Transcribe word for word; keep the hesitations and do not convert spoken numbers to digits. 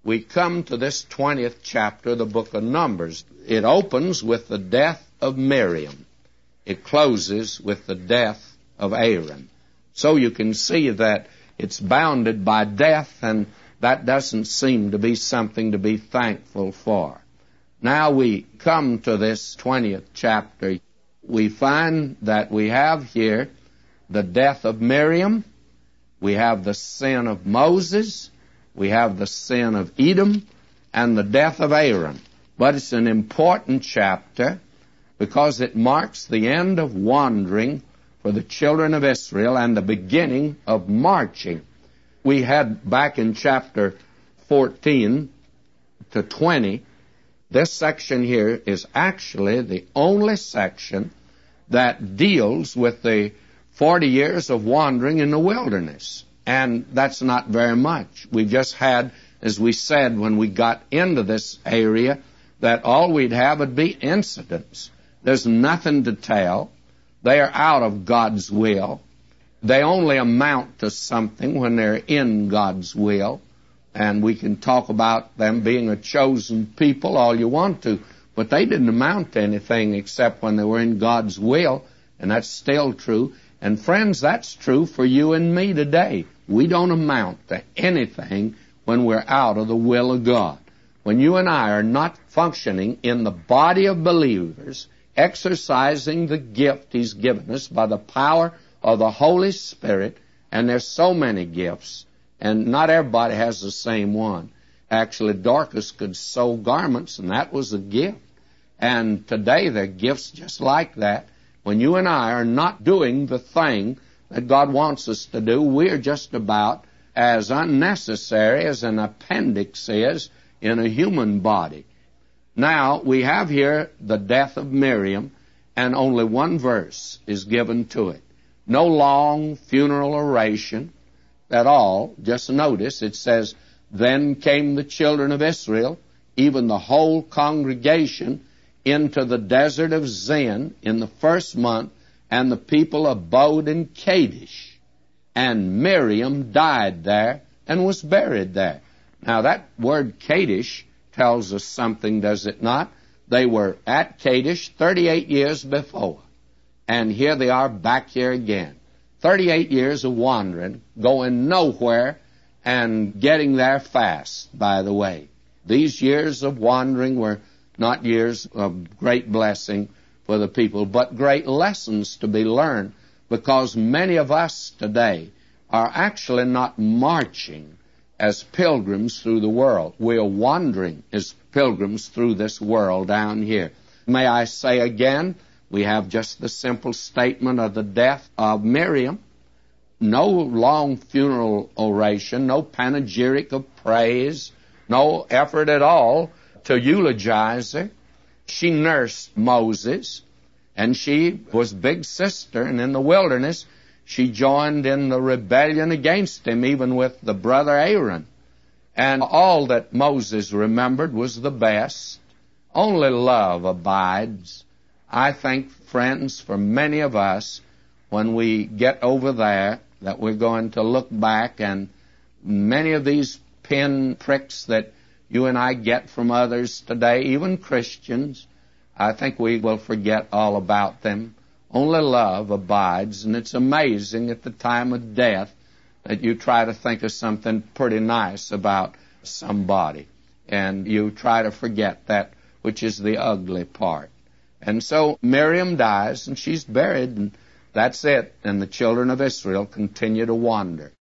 we come to this twentieth chapter of the book of Numbers. It opens with the death of Miriam. It closes with the death of Aaron. So you can see that it's bounded by death, and that doesn't seem to be something to be thankful for. Now we come to this twentieth chapter. We find that we have here the death of Miriam, we have the sin of Moses, we have the sin of Edom, and the death of Aaron. But it's an important chapter because it marks the end of wandering for the children of Israel and the beginning of marching. We had back in chapter fourteen to twenty, this section here is actually the only section that deals with the forty years of wandering in the wilderness. And that's not very much. We've just had, as we said when we got into this area, that all we'd have would be incidents. There's nothing to tell. They are out of God's will. They only amount to something when they're in God's will. And we can talk about them being a chosen people all you want to, but they didn't amount to anything except when they were in God's will, and that's still true. And friends, that's true for you and me today. We don't amount to anything when we're out of the will of God. When you and I are not functioning in the body of believers, exercising the gift He's given us by the power of the Holy Spirit, and there's so many gifts, and not everybody has the same one. Actually, Dorcas could sew garments, and that was a gift. And today there are gifts just like that. When you and I are not doing the thing that God wants us to do, we're just about as unnecessary as an appendix is in a human body. Now, we have here the death of Miriam, and only one verse is given to it. No long funeral oration at all. Just notice it says, "Then came the children of Israel, even the whole congregation, into the desert of Zin in the first month, and the people abode in Kadesh. And Miriam died there and was buried there." Now that word Kadesh tells us something, does it not? They were at Kadesh thirty-eight years before, and here they are back here again. thirty-eight years of wandering, going nowhere, and getting there fast, by the way. These years of wandering were not years of great blessing for the people, but great lessons to be learned, because many of us today are actually not marching as pilgrims through the world. We are wandering as pilgrims through this world down here. May I say again, we have just the simple statement of the death of Miriam. No long funeral oration, no panegyric of praise, no effort at all to eulogize her. She nursed Moses, and she was big sister, and in the wilderness she joined in the rebellion against him, even with the brother Aaron. And all that Moses remembered was the best. Only love abides. I think, friends, for many of us, when we get over there, that we're going to look back, and many of these pin pricks that you and I get from others today, even Christians, I think we will forget all about them. Only love abides, and it's amazing at the time of death that you try to think of something pretty nice about somebody, and you try to forget that which is the ugly part. And so Miriam dies, and she's buried, and that's it, and the children of Israel continue to wander.